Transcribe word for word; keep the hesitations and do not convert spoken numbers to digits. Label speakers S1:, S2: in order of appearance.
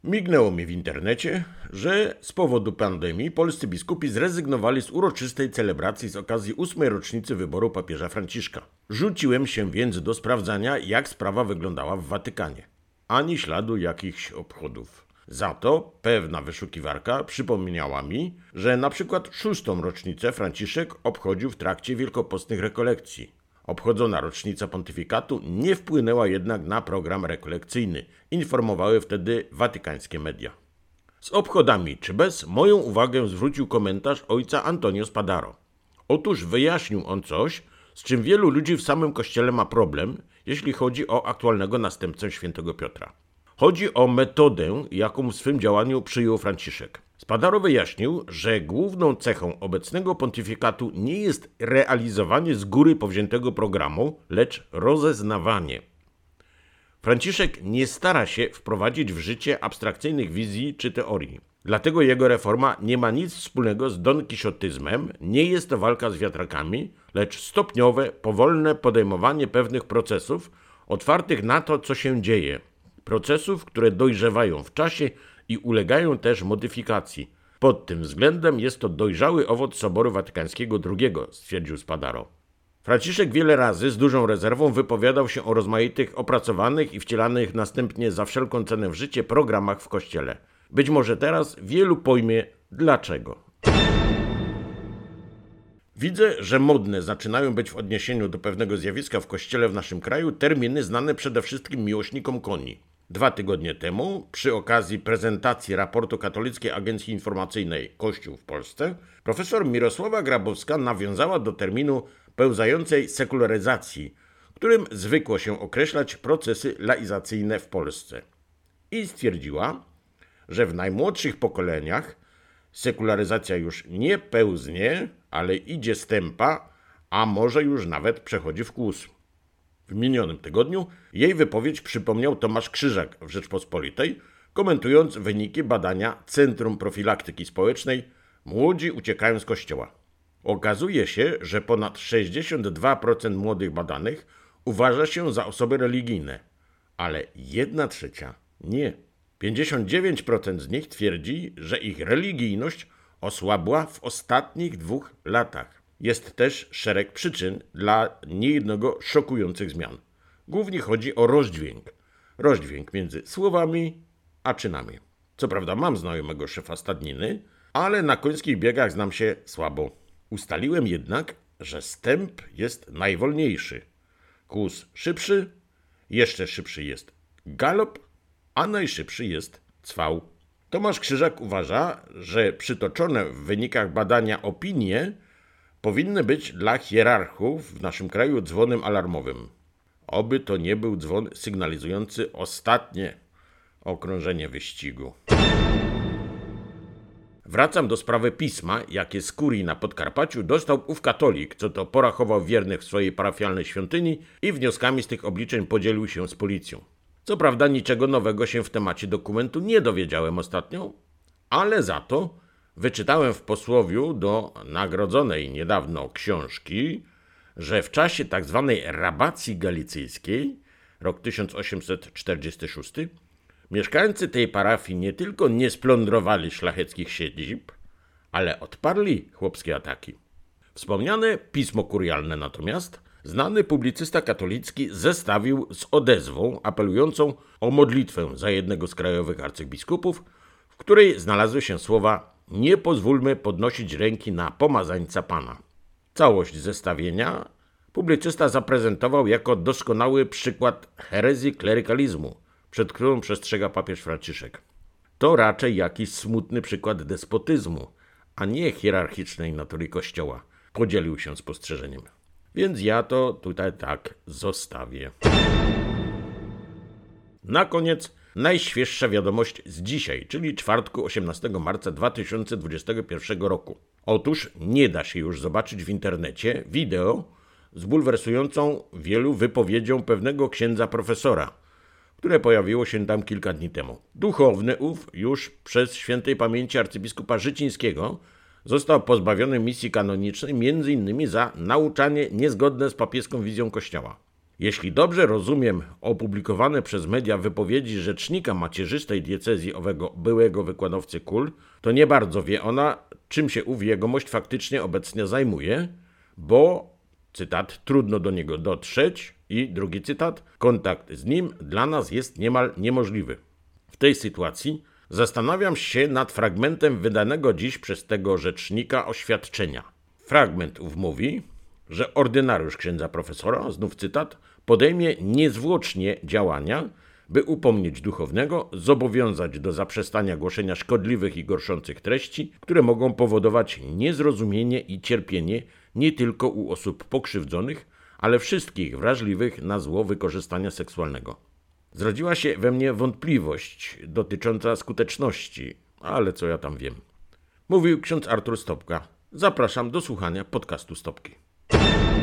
S1: Mignęło mi w internecie, że z powodu pandemii polscy biskupi zrezygnowali z uroczystej celebracji z okazji ósmej rocznicy wyboru papieża Franciszka. Rzuciłem się więc do sprawdzania, jak sprawa wyglądała w Watykanie. Ani śladu jakichś obchodów. Za to pewna wyszukiwarka przypomniała mi, że na przykład szóstą rocznicę Franciszek obchodził w trakcie wielkopostnych rekolekcji. Obchodzona rocznica pontyfikatu nie wpłynęła jednak na program rekolekcyjny, informowały wtedy watykańskie media. Z obchodami czy bez, moją uwagę zwrócił komentarz ojca Antonio Spadaro. Otóż wyjaśnił on coś, z czym wielu ludzi w samym kościele ma problem, jeśli chodzi o aktualnego następcę świętego Piotra. Chodzi o metodę, jaką w swym działaniu przyjął Franciszek. Spadaro wyjaśnił, że główną cechą obecnego pontyfikatu nie jest realizowanie z góry powziętego programu, lecz rozeznawanie. Franciszek nie stara się wprowadzić w życie abstrakcyjnych wizji czy teorii. Dlatego jego reforma nie ma nic wspólnego z donkiszotyzmem, nie jest to walka z wiatrakami, lecz stopniowe, powolne podejmowanie pewnych procesów otwartych na to, co się dzieje. Procesów, które dojrzewają w czasie i ulegają też modyfikacji. Pod tym względem jest to dojrzały owoc Soboru Watykańskiego drugiego, stwierdził Spadaro. Franciszek wiele razy z dużą rezerwą wypowiadał się o rozmaitych opracowanych i wcielanych następnie za wszelką cenę w życie programach w Kościele. Być może teraz wielu pojmie dlaczego. Widzę, że modne zaczynają być w odniesieniu do pewnego zjawiska w Kościele w naszym kraju terminy znane przede wszystkim miłośnikom koni. Dwa tygodnie temu, przy okazji prezentacji raportu Katolickiej Agencji Informacyjnej Kościół w Polsce, profesor Mirosława Grabowska nawiązała do terminu pełzającej sekularyzacji, którym zwykło się określać procesy laizacyjne w Polsce. I stwierdziła, że w najmłodszych pokoleniach sekularyzacja już nie pełznie, ale idzie stępa, a może już nawet przechodzi w kłus. W minionym tygodniu jej wypowiedź przypomniał Tomasz Krzyżak w Rzeczpospolitej, komentując wyniki badania Centrum Profilaktyki Społecznej Młodzi uciekają z Kościoła. Okazuje się, że ponad sześćdziesiąt dwa procent młodych badanych uważa się za osoby religijne, ale jedna trzecia nie. pięćdziesiąt dziewięć procent z nich twierdzi, że ich religijność osłabła w ostatnich dwóch latach. Jest też szereg przyczyn dla niejednego szokujących zmian. Głównie chodzi o rozdźwięk. Rozdźwięk między słowami a czynami. Co prawda mam znajomego szefa stadniny, ale na końskich biegach znam się słabo. Ustaliłem jednak, że stęp jest najwolniejszy. Kłus szybszy, jeszcze szybszy jest galop, a najszybszy jest cwał. Tomasz Krzyżak uważa, że przytoczone w wynikach badania opinie powinny być dla hierarchów w naszym kraju dzwonem alarmowym. Oby to nie był dzwon sygnalizujący ostatnie okrążenie wyścigu. Wracam do sprawy pisma, jakie z kurii na Podkarpaciu dostał ów katolik, co to porachował wiernych w swojej parafialnej świątyni i wnioskami z tych obliczeń podzielił się z policją. Co prawda niczego nowego się w temacie dokumentu nie dowiedziałem ostatnio, ale za to wyczytałem w posłowiu do nagrodzonej niedawno książki, że w czasie tzw. rabacji galicyjskiej, rok tysiąc osiemset czterdziesty szósty, mieszkańcy tej parafii nie tylko nie splądrowali szlacheckich siedzib, ale odparli chłopskie ataki. Wspomniane pismo kurialne natomiast znany publicysta katolicki zestawił z odezwą apelującą o modlitwę za jednego z krajowych arcybiskupów, w której znalazły się słowa: nie pozwólmy podnosić ręki na pomazańca Pana. Całość zestawienia publicysta zaprezentował jako doskonały przykład herezji klerykalizmu, przed którą przestrzega papież Franciszek. To raczej jakiś smutny przykład despotyzmu, a nie hierarchicznej natury Kościoła, podzielił się spostrzeżeniem. Więc ja to tutaj tak zostawię. Na koniec najświeższa wiadomość z dzisiaj, czyli czwartku osiemnastego marca dwa tysiące dwudziestego pierwszego roku. Otóż nie da się już zobaczyć w internecie wideo z bulwersującą wielu wypowiedzią pewnego księdza profesora, które pojawiło się tam kilka dni temu. Duchowny ów już przez świętej pamięci arcybiskupa Życińskiego został pozbawiony misji kanonicznej między innymi za nauczanie niezgodne z papieską wizją Kościoła. Jeśli dobrze rozumiem opublikowane przez media wypowiedzi rzecznika macierzystej diecezji owego byłego wykładowcy kul, to nie bardzo wie ona, czym się ów jegomość faktycznie obecnie zajmuje, bo, cytat, trudno do niego dotrzeć i drugi cytat, kontakt z nim dla nas jest niemal niemożliwy. W tej sytuacji zastanawiam się nad fragmentem wydanego dziś przez tego rzecznika oświadczenia. Fragment ów mówi, że ordynariusz księdza profesora, znów cytat, podejmie niezwłocznie działania, by upomnieć duchownego, zobowiązać do zaprzestania głoszenia szkodliwych i gorszących treści, które mogą powodować niezrozumienie i cierpienie nie tylko u osób pokrzywdzonych, ale wszystkich wrażliwych na zło wykorzystania seksualnego. Zrodziła się we mnie wątpliwość dotycząca skuteczności, ale co ja tam wiem. Mówił ksiądz Artur Stopka. Zapraszam do słuchania podcastu Stopki.